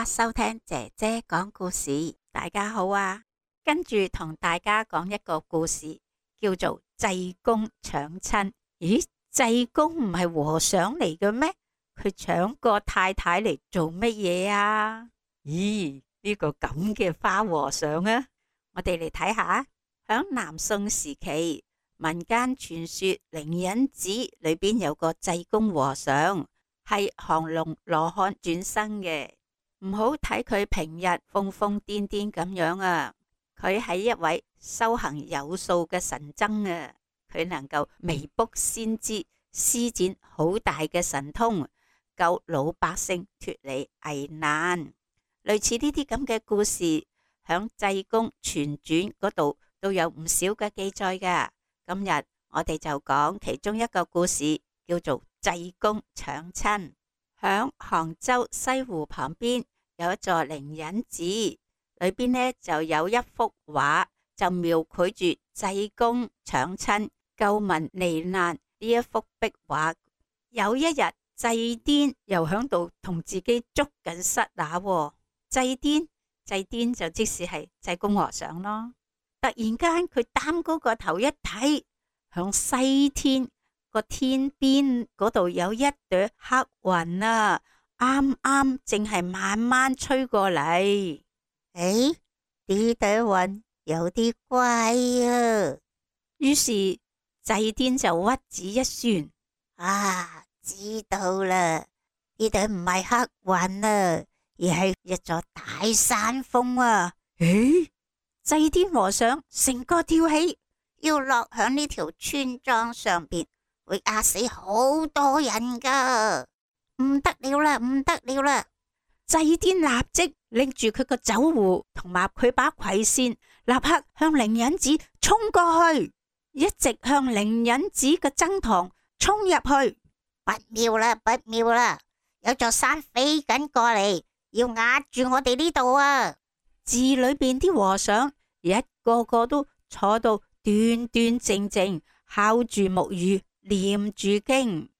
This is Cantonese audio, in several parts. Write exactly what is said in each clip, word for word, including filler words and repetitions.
收聽姐姐講故事。大家好啊，跟住同大家講一個故事，叫做濟公搶親。咦，濟公唔係和尚嚟嘅咩？佢搶個太太嚟做乜嘢啊？咦，呢個咁嘅花和尚啊，我哋嚟睇下。響南宋時期，民間傳說靈隱寺裏邊有個濟公和尚，係降龍羅漢轉生嘅。唔好睇佢平日瘋瘋癲癲咁樣啊，佢係一位修行有素嘅神僧啊。佢能夠未卜先知，施展好大嘅神通，救老百姓脫離危難。類似呢啲咁嘅故事，響濟公全傳嗰度都有唔少嘅記載噶。今日我哋就講其中一個故事，叫做濟公搶親。響杭州西湖旁邊有一座靈隱寺，裏邊呢就有一幅畫，就描繪住濟公搶親救民罹難呢一幅壁畫。有一日，濟癲又響度同自己捉緊虱乸喎。濟癲，濟癲就即使係濟公和尚咯。突然間佢擔高個頭一睇，響西天個天邊嗰度有一朵黑雲啊，啱啱淨係慢慢吹過嚟。 誒，呢朵雲有啲怪啊！ 於是濟癲就屈指一算， 啊，知道啦，呢朵唔係黑雲啊，而係一座大山峰啊！ 誒，濟癲和尚成個跳起， 要落響呢條村莊上邊，會壓死好多人噶，唔得了啦，唔得了啦！ 濟癲立即拎住佢個酒壺同埋佢把葵扇，立刻向靈隱寺衝過去，一直向靈隱寺嘅僧堂衝入去。 不妙啦，不妙啦！有座山飛緊過嚟，要壓住我哋呢度啊！ 寺裏邊啲和尚一個個都坐到端端正正，敲住木魚，念住經。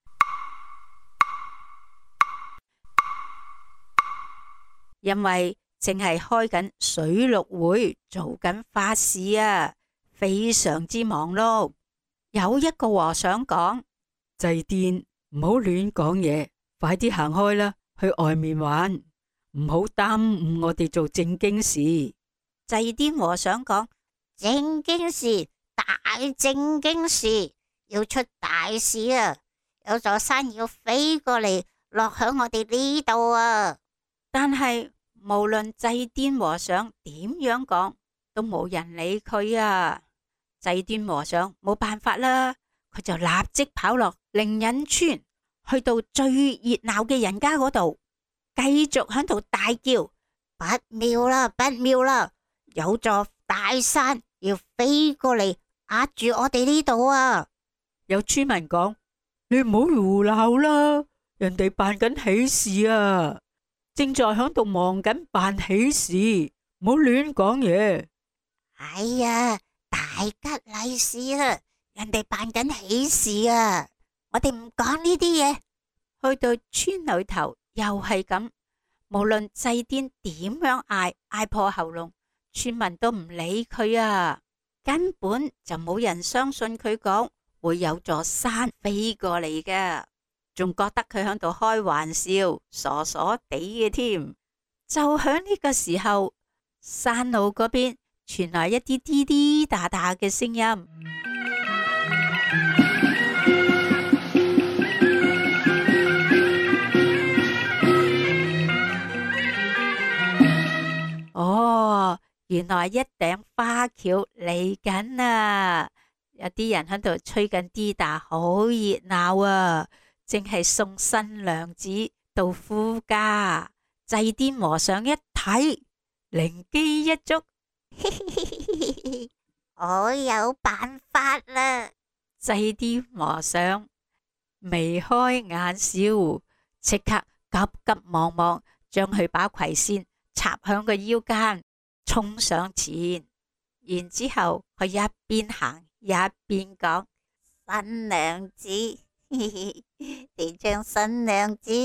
因為淨係開緊水陸會，做緊法事啊，非常之忙碌。有一個和尚講：濟癲，唔好亂講嘢，快啲行開啦，去外面玩，唔好耽誤我哋做正經事。濟癲和尚講： 正經事，大正經事，要出大事啊！有座山要飛過嚟，落響我哋呢度啊！ 但係無論濟癲和尚點樣講，都冇人理佢啊！濟癲和尚冇辦法啦，佢就立即跑落靈隱村，去到最熱鬧嘅人家嗰度，繼續喺度大叫： 不妙啦，不妙啦！有座大山要飛過嚟壓住我哋呢度啊！ 有村民講：你唔好胡鬧啦，人哋辦緊喜事啊！正在響度忙緊辦喜事，唔好亂講嘢。 哎呀，大吉利是啦，人哋辦緊喜事啊，我哋唔講呢啲嘢。 去到村裏頭又係咁，無論濟癲點樣嗌，嗌破喉嚨，村民都唔理佢啊，根本就冇人相信佢講會有座山飛過嚟嘅。仲覺得佢喺度開玩笑，傻傻地嘅添。就響呢個時候，山路嗰邊傳來一啲滴滴答答嘅聲音。哦，原來一頂花轎嚟緊啊！有啲人喺度吹緊滴答，好熱鬧啊！正係送新娘子到夫家。濟癲和尚一睇，靈機一觸， 嘻嘻嘻嘻，我有辦法啦！ 濟癲和尚眉開眼笑，即刻急急忙忙將佢把葵扇插響個腰間，衝上前。然之後佢一邊行一邊講： 新娘子。你將新娘子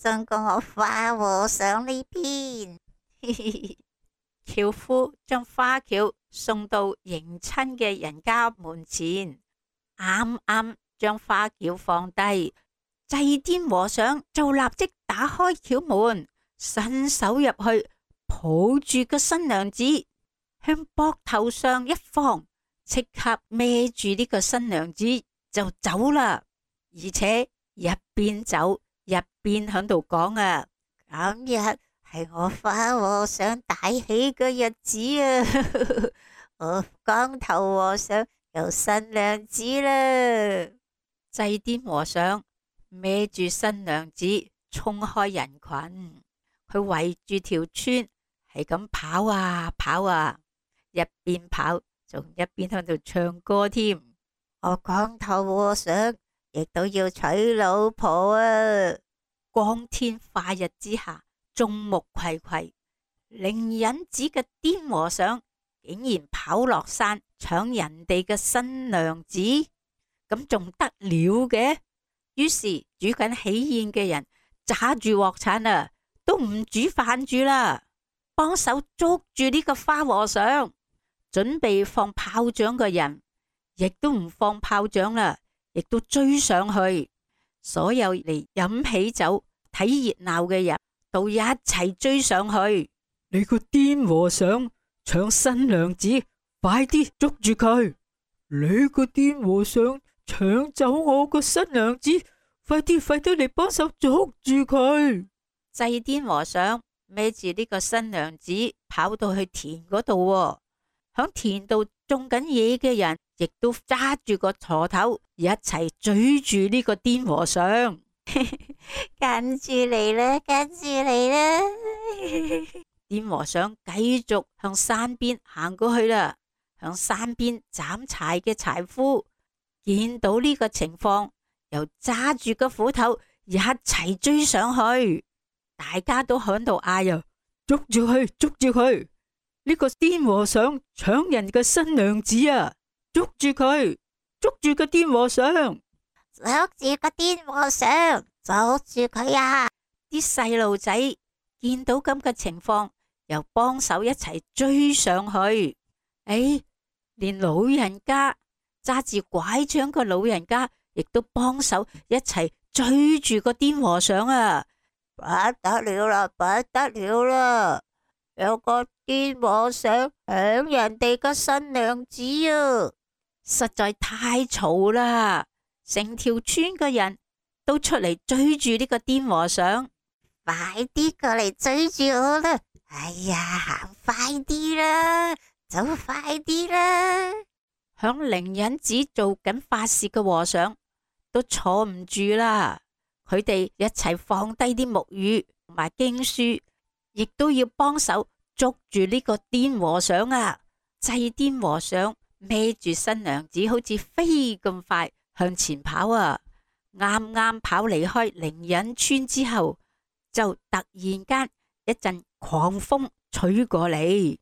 送過我花和尚呢邊。 樵夫將花轎送到迎親嘅人家門前，啱啱將花轎放低，祭奠和尚就立即打開轎門，伸手入去抱住個新娘子，向膊頭上一放，即刻孭住呢個新娘子就走啦，而且一邊走一邊喺度講啊， 今日係我花和尚大喜嘅日子啊！我光頭和尚有新娘子啦！ 祭奠和尚孭住新娘子衝開人群，佢圍住條村係咁跑啊跑啊，一邊跑仲一邊喺度唱歌添。 我光頭和尚亦都要娶老婆啊！ 光天化日之下，眾目睽睽，靈隱寺嘅癲和尚竟然跑落山搶人哋嘅新娘子，咁仲得了嘅？於是煮緊喜宴嘅人揸住鑊鏟啊，都唔煮飯住啦，幫手捉住呢個花和尚。準備放炮仗嘅人亦都唔放炮仗啦，亦都追上去。所有嚟飲喜酒睇熱鬧嘅人都一齊追上去。 你個癲和尚搶新娘子，快啲捉住佢！你個癲和尚搶走我個新娘子，快啲快啲嚟幫手捉住佢！ 祭奠和尚孭住呢個新娘子跑到去田嗰度，響田度種緊嘢嘅人亦都揸住個鋤頭一齊追住呢個癲和尚。 跟住嚟啦，跟住嚟啦！ 癲和尚繼續向山邊行過去啦。向山邊斬柴嘅柴夫見到呢個情況，又揸住個斧頭一齊追上去。大家都響度嗌啊， 捉住佢，捉住佢！呢個癲和尚搶人嘅新娘子啊！捉住佢，捉住個癲和尚！ 捉住個癲和尚，捉住佢啊！ 啲細路仔見到咁嘅情況，又幫手一齊追上去。誒，連老人家揸住拐杖嘅老人家，亦都幫手一齊追住個癲和尚啊！ 不得了啦，不得了啦！有個癲和尚搶人哋嘅新娘子啊！ 實在太嘈啦，成條村嘅人都出嚟追住呢個癲和尚。 快啲過嚟追住我啦！哎呀，行快啲啦，走快啲啦！ 響靈隱寺做緊法事嘅和尚都坐唔住啦，佢哋一齊放低啲木魚同埋經書，亦都要幫手捉住呢個癲和尚啊！祭奠和尚孭住新娘子，好似飛咁快向前跑啊！啱啱跑離開靈隱村之後，就突然間一陣狂風吹過嚟，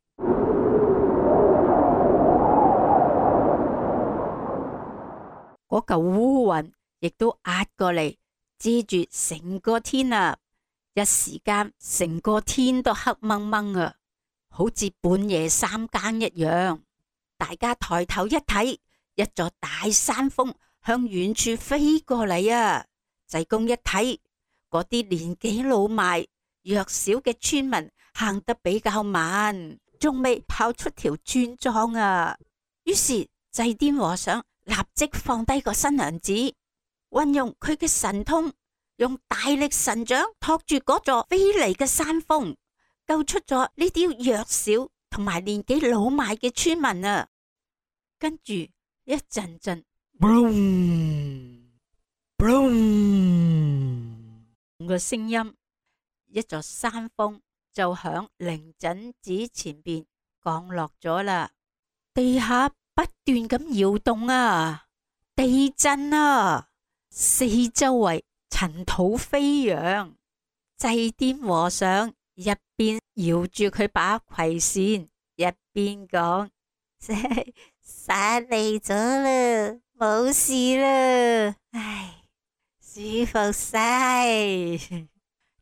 嗰嚿烏雲亦都壓過嚟，遮住成個天啊！一時間成個天都黑掹掹啊，好似半夜三更一樣。大家抬頭一睇，一座大山峰向遠處飛過嚟啊！濟公一睇，嗰啲年紀老邁、弱小嘅村民行得比較慢，仲未跑出條村莊啊！於是祭奠和尚立即放低個新娘子，運用佢嘅神通，用大力神掌托住嗰座飛嚟嘅山峰，救出咗呢啲弱小同埋年紀老邁嘅村民啊！跟住一陣陣 ，boom boom 嘅聲音，一座山峰就響靈隱寺前邊降落咗啦。地下不斷咁搖動啊，地震啊，四周圍塵土飛揚。祭奠和尚一邊搖住佢把葵扇，一邊講： 山嚟咗啦，冇事啦，唉，舒服晒。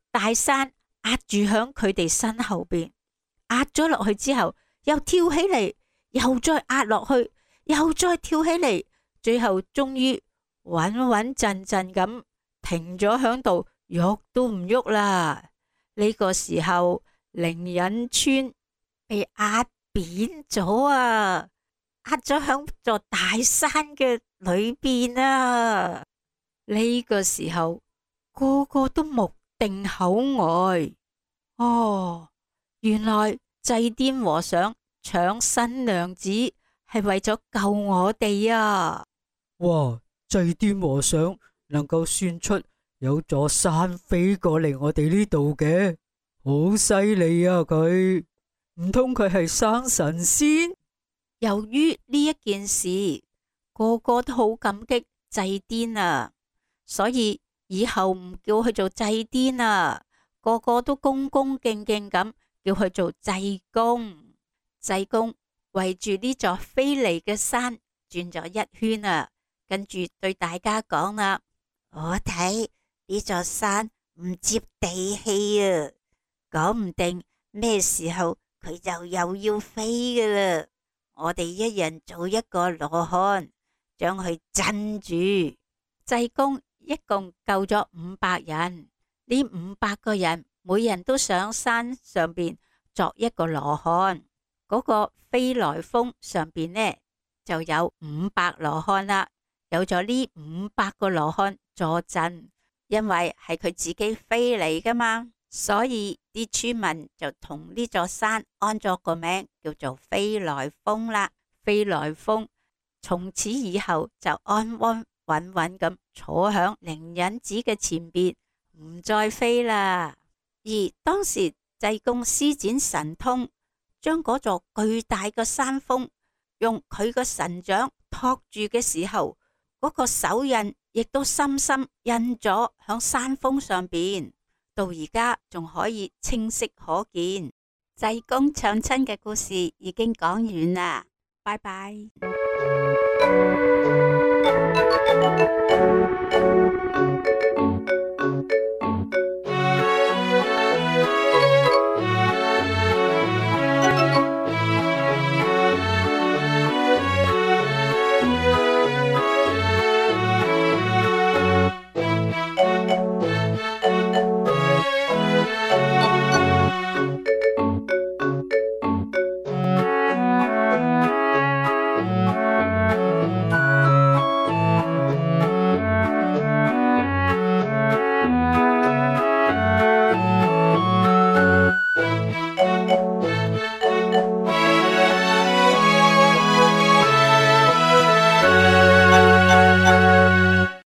大山壓住響佢哋身後邊，壓咗落去之後，又跳起嚟，又再壓落去，又再跳起嚟，最後終於穩穩陣陣咁停咗響度，喐都唔喐啦。呢個時候，靈隱村被壓扁咗啊，壓咗響座大山嘅裏邊啊。呢個時候，個個都目定口呆。哦，原來祭奠和尚搶新娘子係為咗救我哋啊！ 哇！祭奠和尚能夠算出有座山飛過嚟我哋呢度嘅，好犀利啊！佢唔通佢係生神仙？ 由於呢一件事，個個都好感激祭奠啊，所以以後唔叫佢做祭奠啊，個個都恭恭敬敬咁叫佢做濟公。濟公圍住呢座飛嚟嘅山轉咗一圈啊，跟住對大家講啦： 我睇呢座山唔接地氣啊，講唔定咩時候佢就又要飛㗎啦。我哋一人做一個羅漢，將佢鎮住。 濟公一共救咗五百人，呢五百個人每人都上山上邊作一個羅漢。嗰個飛來峰上邊呢就有五百羅漢啦。有咗呢五百個羅漢坐鎮，因為係佢自己飛嚟噶嘛，所以啲村民就同呢座山安咗個名叫做飛來峰啦。飛來峰從此以後就安安穩穩咁坐響靈隱寺嘅前邊，唔再飛啦。而當時濟公施展神通，將嗰座巨大嘅山峰用佢個神掌托住嘅時候，嗰個手印亦都深深印咗響山峰上邊，到而家仲可以清晰可見。濟公搶親嘅故事已經講完啦，拜拜。